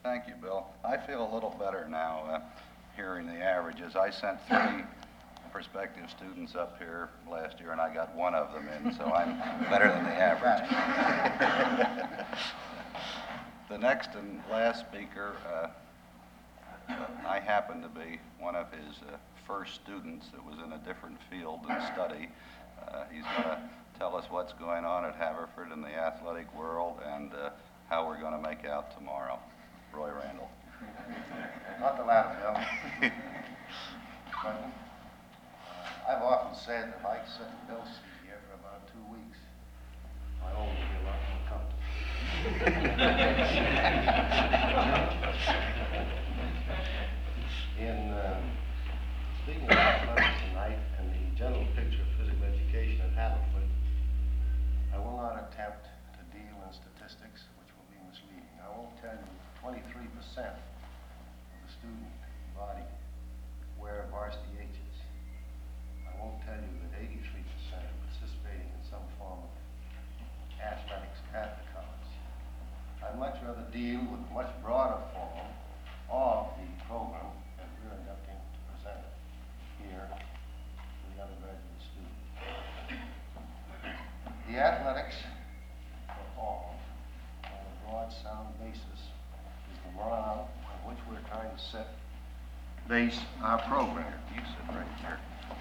Thank you, Bill. I feel a little better now hearing the averages. I sent 3 prospective students up here last year, and I got 1 of them in, so I'm better than the average. The next and last speaker, I happen to be one of his first students that was in a different field and study. He's going to tell us what's going on at Haverford in the athletic world and how we're going to make out tomorrow. Roy Randall. Not the latter, Bill. I've often said that if I sit in Bill's seat here for about 2 weeks, my own will be a lot more comfortable. In speaking of athletics tonight and the general picture of physical education at Haverford, I will not attempt to deal in statistics which will be misleading. I won't tell you 23% of the student body wear varsity H's. I won't tell you that 83% are participating in some form of athletics at the college. I'd much rather deal with a much broader form of the program that we're attempting to present here to the undergraduate student. The athletics for all, on a broad, sound basis, is the model on which we're trying to base our program. You sit right here.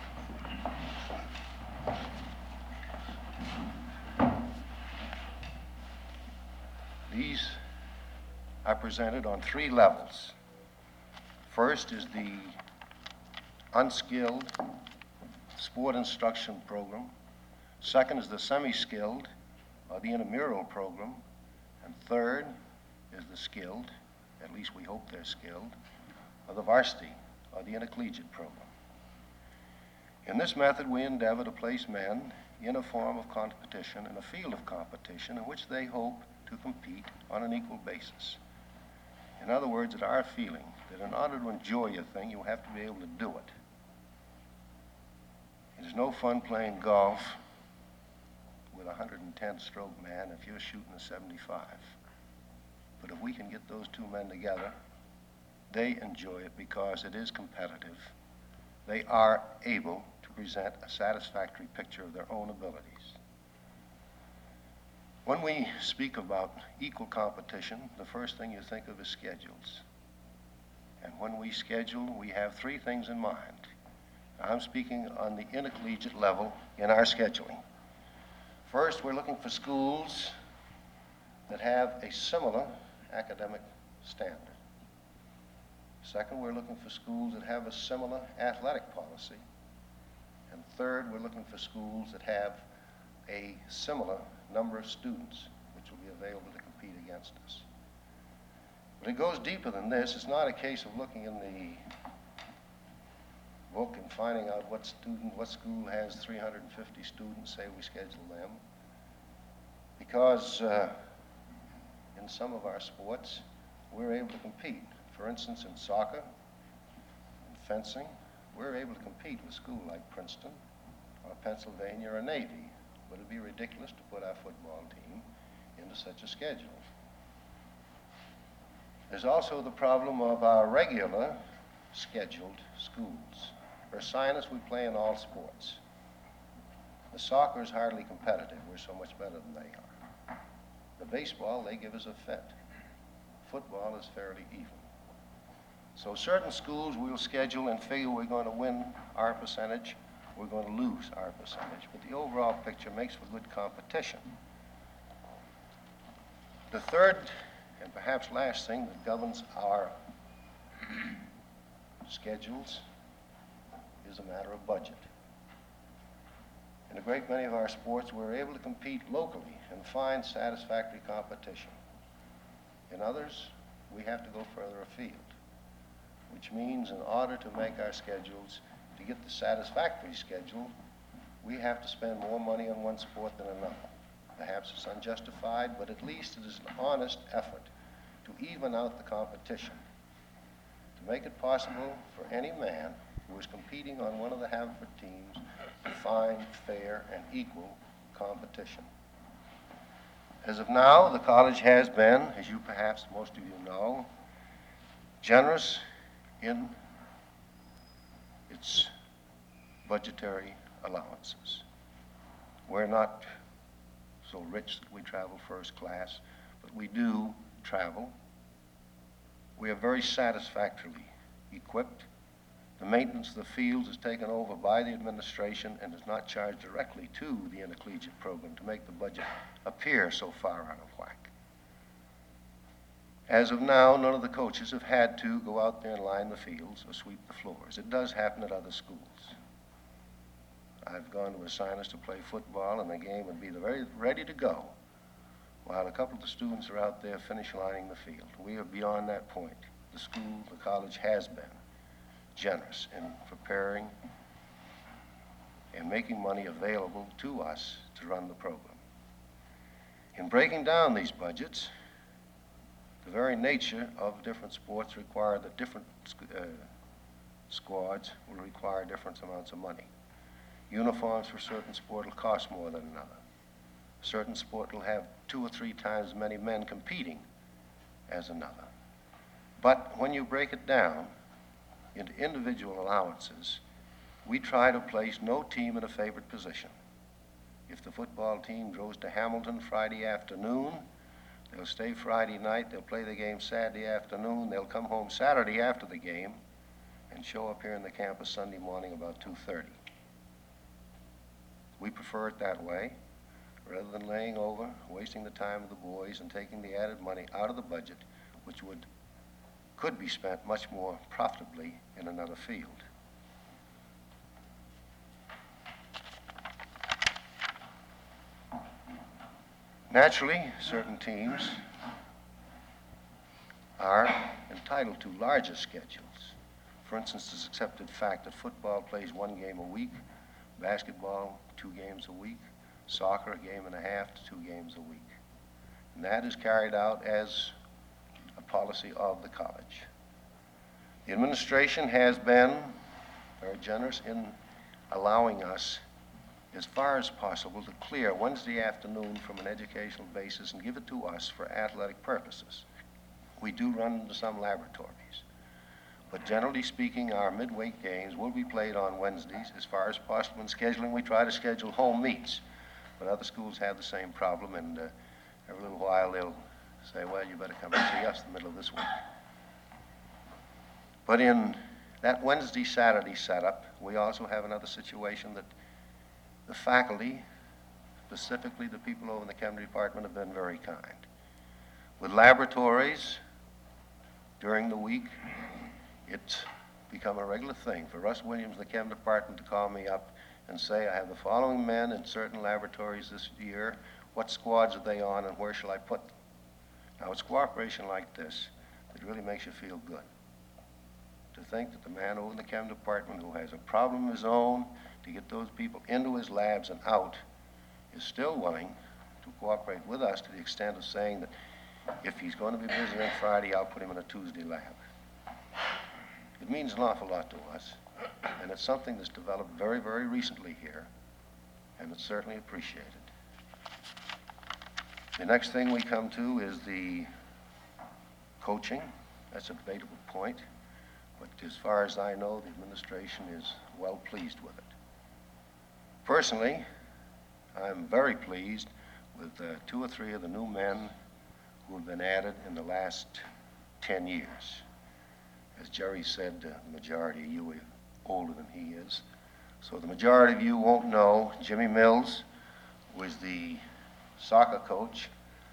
These are presented on 3 levels. First is the unskilled sport instruction program. Second is the semi-skilled, or the intramural program. And third is the skilled, at least we hope they're skilled, or the varsity, or the intercollegiate program. In this method, we endeavor to place men in a form of competition, in a field of competition, in which they hope to compete on an equal basis. In other words, it's our feeling that in order to enjoy a thing, you have to be able to do it. It is no fun playing golf with a 110-stroke man if you're shooting a 75. But if we can get those 2 men together, they enjoy it because it is competitive. They are able to present a satisfactory picture of their own abilities. When we speak about equal competition, the first thing you think of is schedules. And when we schedule, we have 3 things in mind. I'm speaking on the intercollegiate level in our scheduling. First, we're looking for schools that have a similar academic standard. Second, we're looking for schools that have a similar athletic policy. And third, we're looking for schools that have a similar number of students which will be available to compete against us. But it goes deeper than this. It's not a case of looking in the book and finding out what school has 350 students, say we schedule them. Because in some of our sports, we're able to compete. For instance, in soccer, in fencing, we're able to compete with schools like Princeton or Pennsylvania or Navy. But it'd be ridiculous to put our football team into such a schedule. There's also the problem of our regular scheduled schools. For science, we play in all sports. The soccer is hardly competitive. We're so much better than they are. The baseball, they give us a fit. Football is fairly even. So certain schools we'll schedule and figure we're going to win our percentage, we're going to lose our percentage. But the overall picture makes for good competition. The third and perhaps last thing that governs our schedules is a matter of budget. In a great many of our sports, we're able to compete locally and find satisfactory competition. In others, we have to go further afield, which means in order to make our schedules, to get the satisfactory schedule, we have to spend more money on one sport than another. Perhaps it's unjustified, but at least it is an honest effort to even out the competition, to make it possible for any man who is competing on one of the Haverford teams to find fair and equal competition. As of now, the college has been, as you perhaps most of you know, generous in its budgetary allowances. We're not so rich that we travel first class, but we do travel. We are very satisfactorily equipped. The maintenance of the fields is taken over by the administration and is not charged directly to the intercollegiate program to make the budget appear so far out of whack. As of now, none of the coaches have had to go out there and line the fields or sweep the floors. It does happen at other schools. I've gone to assign us to play football, and the game would be very ready to go while a couple of the students are out there finish lining the field. We are beyond that point. The school, the college has been generous in preparing and making money available to us to run the program. In breaking down these budgets, the very nature of different sports require that different squads will require different amounts of money. Uniforms for certain sport will cost more than another. A certain sport will have 2 or 3 times as many men competing as another. But when you break it down into individual allowances, we try to place no team in a favored position. If the football team goes to Hamilton Friday afternoon, they'll stay Friday night, they'll play the game Saturday afternoon, they'll come home Saturday after the game and show up here in the campus Sunday morning about 2:30. We prefer it that way, rather than laying over, wasting the time of the boys and taking the added money out of the budget, which could be spent much more profitably in another field. Naturally, certain teams are entitled to larger schedules. For instance, it's accepted fact that football plays 1 game a week, basketball 2 games a week, soccer 1.5 games to 2 games a week. And that is carried out as a policy of the college. The administration has been very generous in allowing us, as far as possible, to clear Wednesday afternoon from an educational basis and give it to us for athletic purposes. We do run into some laboratories, but generally speaking, our midweek games will be played on Wednesdays. As far as possible in scheduling, we try to schedule home meets, but other schools have the same problem, and every little while they'll say, well, you better come and see us in the middle of this week. But in that Wednesday-Saturday setup, we also have another situation that the faculty, specifically the people over in the chem department, have been very kind. With laboratories during the week, it's become a regular thing for Russ Williams, the chem department, to call me up and say, I have the following men in certain laboratories this year. What squads are they on and where shall I put them? Now, it's cooperation like this that really makes you feel good. To think that the man over in the chem department who has a problem of his own to get those people into his labs and out is still willing to cooperate with us to the extent of saying that if he's going to be busy on Friday, I'll put him in a Tuesday lab. It means an awful lot to us, and it's something that's developed very, very recently here, and it's certainly appreciated. The next thing we come to is the coaching. That's a debatable point, but as far as I know, the administration is well pleased with it. Personally, I'm very pleased with 2 or 3 of the new men who have been added in the last 10 years. As Jerry said, the majority of you are older than he is. So the majority of you won't know Jimmy Mills was the soccer coach,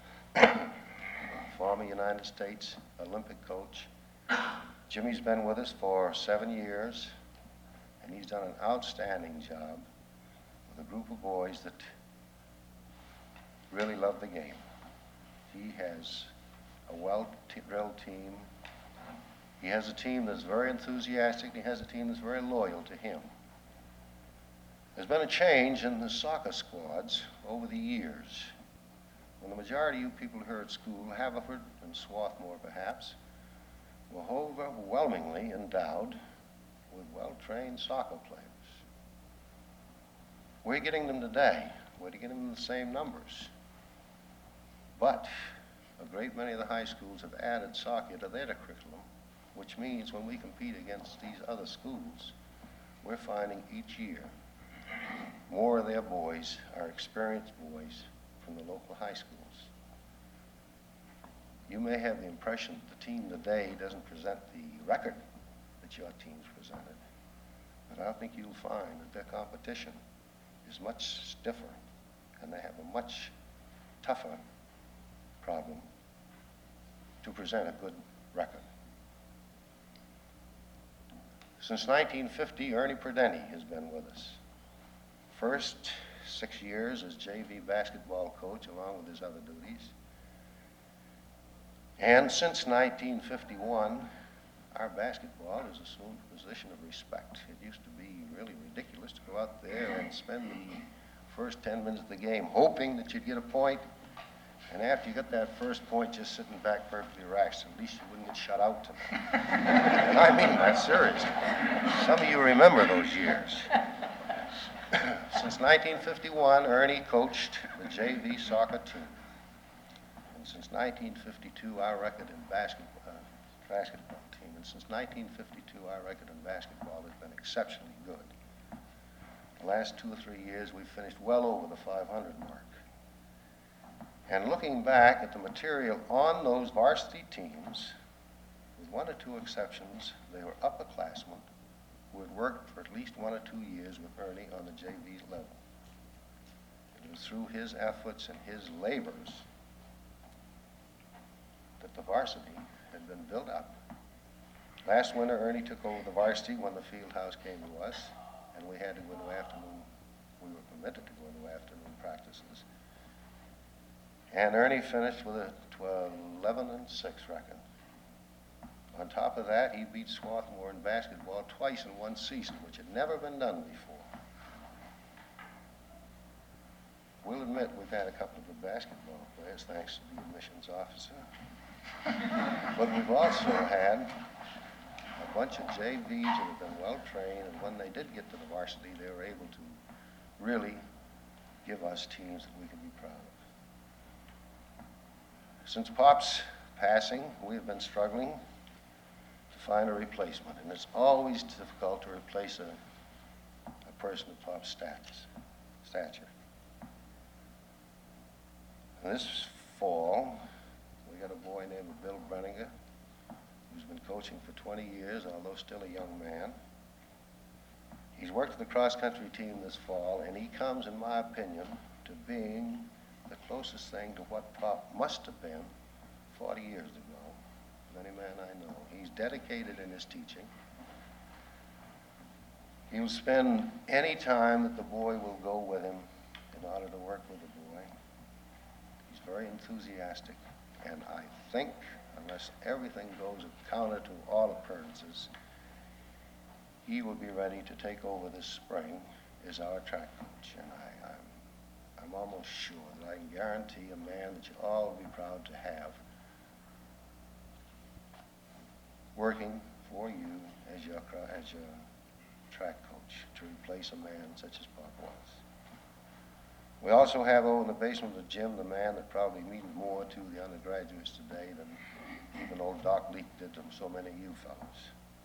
former United States Olympic coach. Jimmy's been with us for 7 years, and he's done an outstanding job with a group of boys that really love the game. He has a well-drilled team. He has a team that's very enthusiastic. He has a team that's very loyal to him. There's been a change in the soccer squads over the years. When the majority of you people here at school, Haverford and Swarthmore perhaps, were overwhelmingly endowed with well-trained soccer players. We're getting them today. We're getting them the same numbers. But a great many of the high schools have added soccer to their curriculum which means when we compete against these other schools, we're finding each year more of their boys are experienced boys from the local high schools. You may have the impression that the team today doesn't present the record that your team's presented, but I think you'll find that their competition is much stiffer and they have a much tougher problem to present a good record. Since 1950, Ernie Prudenti has been with us. First 6 years as JV basketball coach along with his other duties. And since 1951, our basketball has assumed a position of respect. It used to be really ridiculous to go out there and spend the first 10 minutes of the game hoping that you'd get a point, and after you got that first point, just sitting back perfectly relaxed. At least you wouldn't get shut out tonight. And I mean that seriously. Some of you remember those years. Since 1951, Ernie coached the JV soccer team. And since 1952, our record in basketball team. And since 1952, our record in basketball has been exceptionally good. The last 2 or 3 years, we've finished well over the 500 mark. And looking back at the material on those varsity teams, with 1 or 2 exceptions, they were upperclassmen who had worked for at least 1 or 2 years with Ernie on the JV level. It was through his efforts and his labors that the varsity had been built up. Last winter, Ernie took over the varsity when the field house came to us, and we had to go into afternoon. We were permitted to go into afternoon practices. And Ernie finished with a 11-6 record. On top of that, he beat Swarthmore in basketball twice in one season, which had never been done before. We'll admit we've had a couple of good basketball players, thanks to the admissions officer. But we've also had a bunch of JVs that have been well trained, and when they did get to the varsity, they were able to really give us teams that we could be proud of. Since Pop's passing, we have been struggling to find a replacement, and it's always difficult to replace a person of Pop's stature. And this fall, we got a boy named Bill Brenninger, who's been coaching for 20 years, although still a young man. He's worked with the cross-country team this fall, and he comes, in my opinion, to being the closest thing to what Pop must have been 40 years ago, of any man I know. He's dedicated in his teaching. He will spend any time that the boy will go with him in order to work with the boy. He's very enthusiastic, and I think, unless everything goes counter to all appearances, he will be ready to take over this spring as our track coach. And I'm almost sure that I can guarantee a man that you all will be proud to have working for you as your track coach to replace a man such as Pop was. We also have over in the basement of the gym the man that probably means more to the undergraduates today than even old Doc Leak did to so many of you fellows.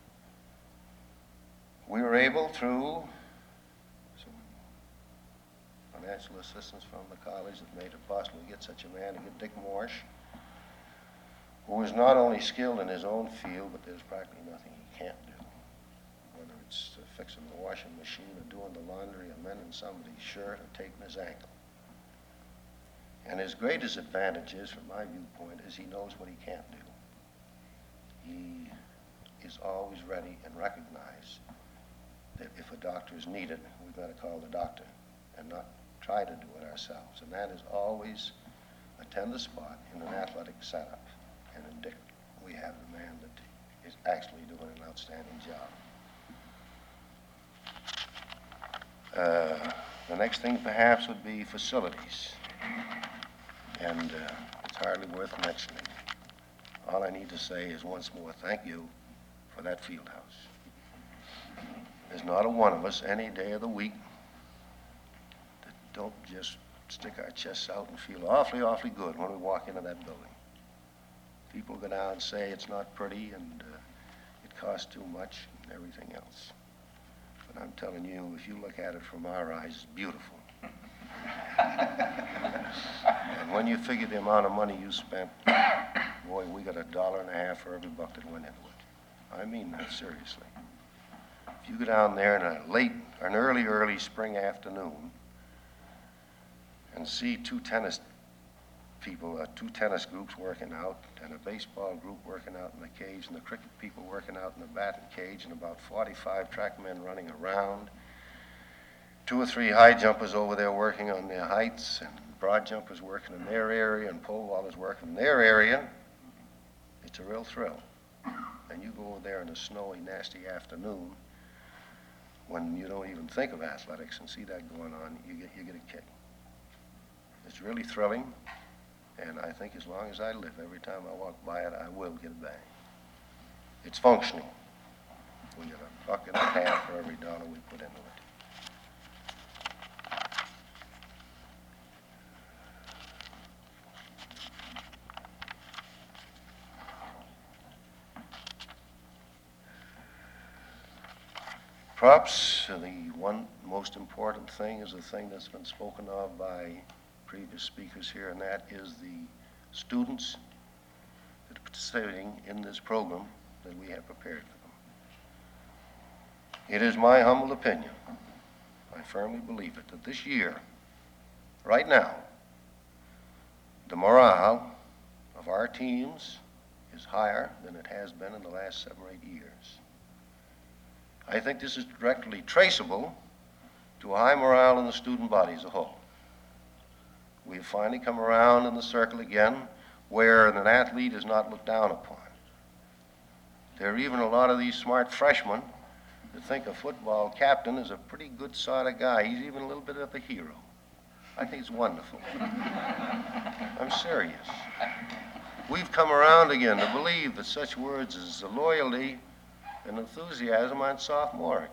We were able, through some financial assistance from the college that made it possible to get such a man, to get Dick Morsh, who is not only skilled in his own field, but there's practically nothing he can't do. Whether it's fixing the washing machine or doing the laundry or mending somebody's shirt or taping his ankle. And his greatest advantage is, from my viewpoint, is he knows what he can't do. He is always ready and recognizes that if a doctor is needed, we've got to call the doctor and not try to do it ourselves. And that is always a tender spot in an athletic setup. And in Dick, we have the man that is actually doing an outstanding job. The next thing perhaps would be facilities. And it's hardly worth mentioning. All I need to say is once more, thank you for that field house. There's not a one of us any day of the week that don't just stick our chests out and feel awfully, awfully good when we walk into that building. People go down and say it's not pretty, and costs too much and everything else. But I'm telling you, if you look at it from our eyes, it's beautiful. And when you figure the amount of money you spent, boy, we got $1.50 for every buck that went into it. I mean that seriously. If you go down there in an early spring afternoon and see two tennis groups working out, and a baseball group working out in the cage, and the cricket people working out in the batting cage, and about 45 track men running around, 2 or 3 high jumpers over there working on their heights, and broad jumpers working in their area, and pole vaulters working in their area, it's a real thrill. And you go over there in a snowy, nasty afternoon when you don't even think of athletics and see that going on, you get a kick. It's really thrilling, and I think as long as I live, every time I walk by it, I will get a bang. It's functional. We get $1.50 for every dollar we put into it. Perhaps the one most important thing is the thing that's been spoken of by previous speakers here, and that is the students that are participating in this program that we have prepared for them. It is my humble opinion, I firmly believe it, that this year, right now, the morale of our teams is higher than it has been in the last 7 or 8 years. I think this is directly traceable to a high morale in the student body as a whole. We've finally come around in the circle again where an athlete is not looked down upon. There are even a lot of these smart freshmen that think a football captain is a pretty good sort of guy. He's even a little bit of a hero. I think it's wonderful. I'm serious. We've come around again to believe that such words as loyalty and enthusiasm aren't sophomoric.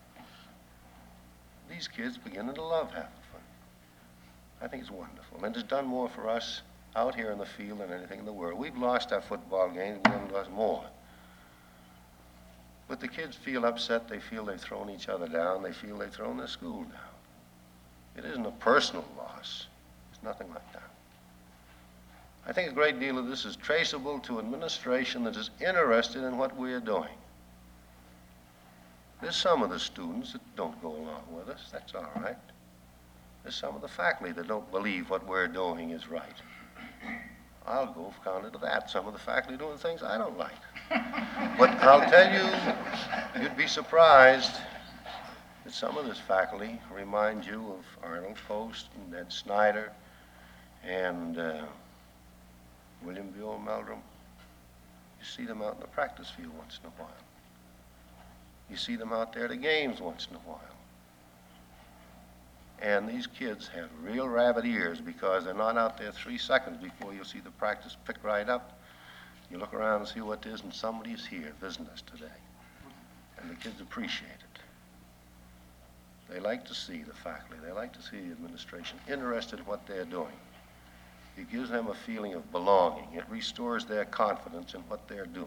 These kids beginning to love having fun. I think it's wonderful, and it's done more for us out here in the field than anything in the world. We've lost our football games, we've lost more. But the kids feel upset, they feel they've thrown each other down, they feel they've thrown their school down. It isn't a personal loss. It's nothing like that. I think a great deal of this is traceable to administration that is interested in what we are doing. There's some of the students that don't go along with us. That's all right. There's some of the faculty that don't believe what we're doing is right. I'll go counter to that. Some of the faculty doing things I don't like. But I'll tell you, you'd be surprised that some of this faculty remind you of Arnold Post and Ned Snyder and William Buell Meldrum. You see them out in the practice field once in a while. You see them out there at the games once in a while. And these kids have real rabbit ears because they're not out there 3 seconds before you'll see the practice pick right up. You look around and see what it is, and somebody's here visiting us today. And the kids appreciate it. They like to see the faculty, they like to see the administration interested in what they're doing. It gives them a feeling of belonging. It restores their confidence in what they're doing.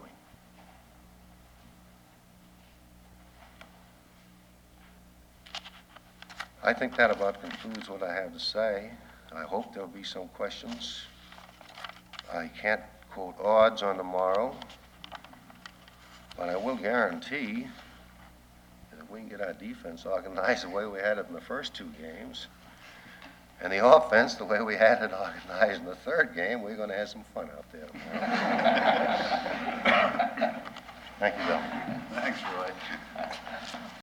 I think that about concludes what I have to say. I hope there'll be some questions. I can't quote odds on tomorrow, but I will guarantee that if we can get our defense organized the way we had it in the first 2 games, and the offense the way we had it organized in the 3rd game, we're going to have some fun out there tomorrow.